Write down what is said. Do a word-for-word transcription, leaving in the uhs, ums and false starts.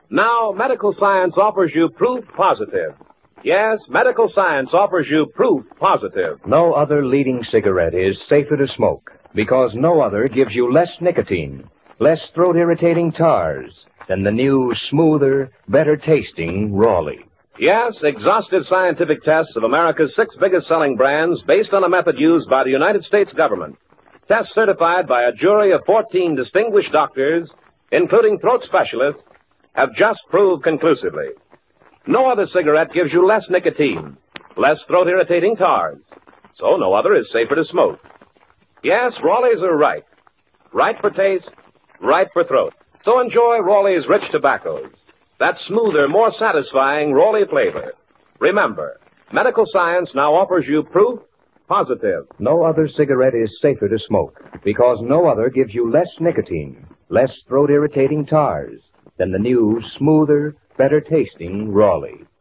Now, medical science offers you proof positive. Yes, medical science offers you proof positive. No other leading cigarette is safer to smoke because no other gives you less nicotine, less throat-irritating tars than the new, smoother, better-tasting Raleigh. Yes, exhaustive scientific tests of America's six biggest-selling brands based on a method used by the United States government. Tests certified by a jury of fourteen distinguished doctors, including throat specialists, have just proved conclusively. No other cigarette gives you less nicotine, less throat-irritating tars, so no other is safer to smoke. Yes, Raleighs are right. Right for taste, right for throat. So enjoy Raleigh's rich tobaccos. That smoother, more satisfying Raleigh flavor. Remember, medical science now offers you proof positive. No other cigarette is safer to smoke because no other gives you less nicotine, less throat-irritating tars than the new, smoother, better-tasting Raleigh.